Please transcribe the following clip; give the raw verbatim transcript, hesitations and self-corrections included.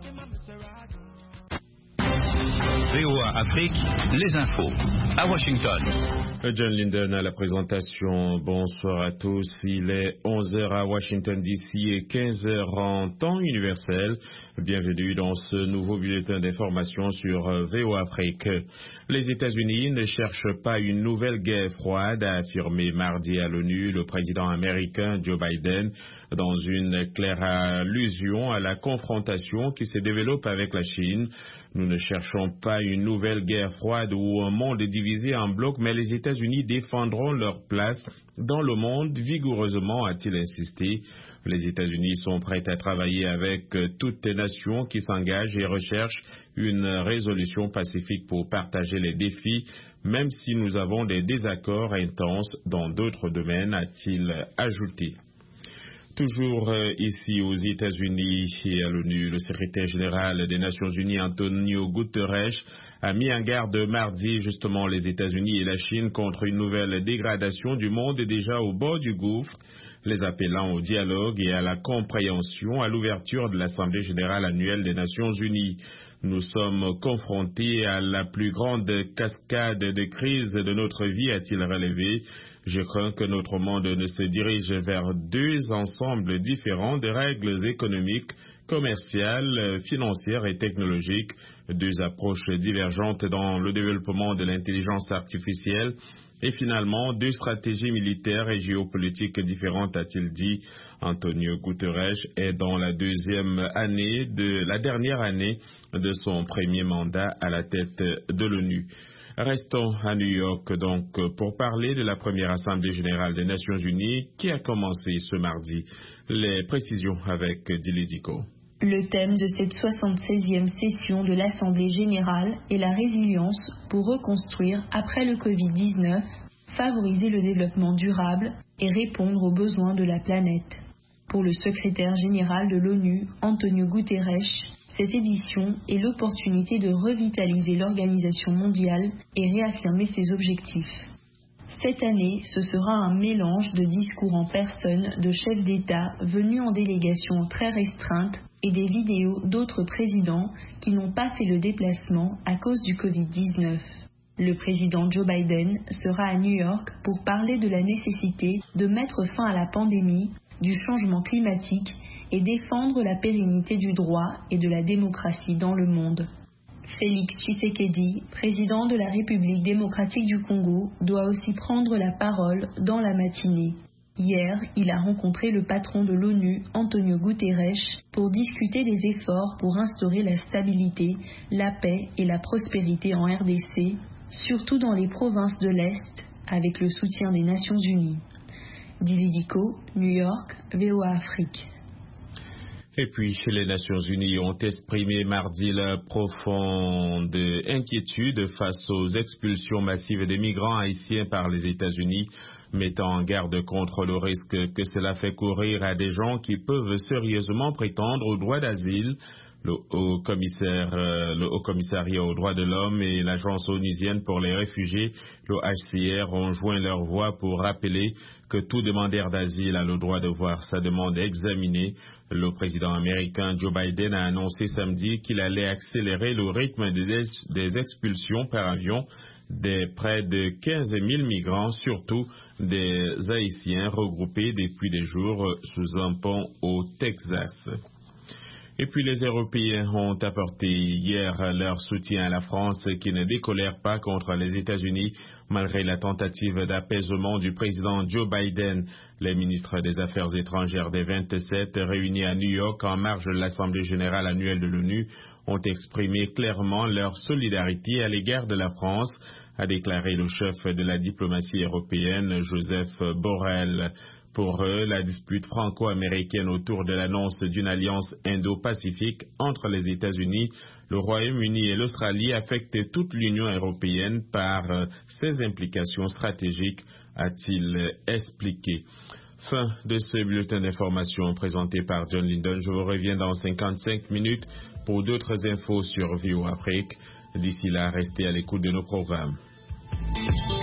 V O A Afrique, les infos, à Washington. John Linden à la présentation. Bonsoir à tous. Il est onze heures à Washington D C et quinze heures en temps universel. Bienvenue dans ce nouveau bulletin d'information sur V O A Afrique. Les États-Unis ne cherchent pas une nouvelle guerre froide, a affirmé mardi à l'ONU le président américain Joe Biden, dans une claire allusion à la confrontation qui se développe avec la Chine. Nous ne cherchons pas une nouvelle guerre froide ou un monde divisé en blocs, mais les États-Unis défendront leur place dans le monde vigoureusement, a-t-il insisté. Les États-Unis sont prêts à travailler avec toutes les nations qui s'engagent et recherchent une résolution pacifique pour partager les défis, même si nous avons des désaccords intenses dans d'autres domaines, a-t-il ajouté. Toujours euh, ici aux États-Unis et à l'ONU, le secrétaire général des Nations Unies, Antonio Guterres, a mis en garde mardi justement les États-Unis et la Chine contre une nouvelle dégradation du monde déjà au bord du gouffre, les appelant au dialogue et à la compréhension à l'ouverture de l'Assemblée générale annuelle des Nations Unies. Nous sommes confrontés à la plus grande cascade de crises de notre vie, a-t-il relevé. Je crains que notre monde ne se dirige vers deux ensembles différents de règles économiques, commerciales, financières et technologiques, deux approches divergentes dans le développement de l'intelligence artificielle et finalement deux stratégies militaires et géopolitiques différentes, a-t-il dit. Antonio Guterres est dans la deuxième année de la dernière année de son premier mandat à la tête de l'ONU. Restons à New York donc pour parler de la première Assemblée générale des Nations Unies qui a commencé ce mardi. Les précisions avec Dili Diko. Le thème de cette soixante-seizième session de l'Assemblée générale est la résilience pour reconstruire après le covid dix-neuf, favoriser le développement durable et répondre aux besoins de la planète. Pour le secrétaire général de l'ONU, Antonio Guterres, cette édition est l'opportunité de revitaliser l'organisation mondiale et réaffirmer ses objectifs. Cette année, ce sera un mélange de discours en personne de chefs d'État venus en délégation très restreinte et des vidéos d'autres présidents qui n'ont pas fait le déplacement à cause du covid dix-neuf. Le président Joe Biden sera à New York pour parler de la nécessité de mettre fin à la pandémie, du changement climatique et défendre la pérennité du droit et de la démocratie dans le monde. Félix Tshisekedi, président de la République démocratique du Congo, doit aussi prendre la parole dans la matinée. Hier, il a rencontré le patron de l'ONU, Antonio Guterres, pour discuter des efforts pour instaurer la stabilité, la paix et la prospérité en R D C, surtout dans les provinces de l'Est, avec le soutien des Nations Unies. Dili Diko, New York, V O A Afrique. Et puis, les Nations Unies ont exprimé mardi leur profonde inquiétude face aux expulsions massives des migrants haïtiens par les États-Unis, mettant en garde contre le risque que cela fait courir à des gens qui peuvent sérieusement prétendre au droit d'asile. Le haut commissaire, euh, le haut commissariat aux droits de l'homme et l'agence onusienne pour les réfugiés, le H C R, ont joint leur voix pour rappeler que tout demandeur d'asile a le droit de voir sa demande examinée. Le président américain Joe Biden a annoncé samedi qu'il allait accélérer le rythme des, des expulsions par avion des près de quinze mille migrants, surtout des Haïtiens regroupés depuis des jours sous un pont au Texas. Et puis les Européens ont apporté hier leur soutien à la France qui ne décolère pas contre les États-Unis malgré la tentative d'apaisement du président Joe Biden. Les ministres des Affaires étrangères des vingt-sept réunis à New York en marge de l'Assemblée générale annuelle de l'ONU ont exprimé clairement leur solidarité à l'égard de la France, a déclaré le chef de la diplomatie européenne, Joseph Borrell. Pour eux, la dispute franco-américaine autour de l'annonce d'une alliance indo-pacifique entre les États-Unis, le Royaume-Uni et l'Australie affecte toute l'Union européenne par ses implications stratégiques, a-t-il expliqué. Fin de ce bulletin d'information présenté par John Linden. Je vous reviens dans cinquante-cinq minutes pour d'autres infos sur V O A Afrique. D'ici là, restez à l'écoute de nos programmes.